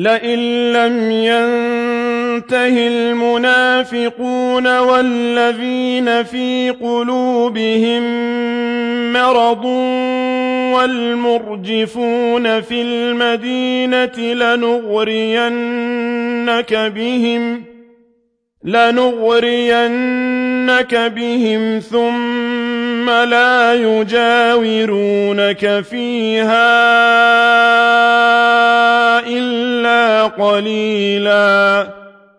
لئن لم ينته المنافقون والذين في قلوبهم مرض والمرجفون في المدينة لنغرينك بهم ثم لا يجاورونك فيها إلا قليلا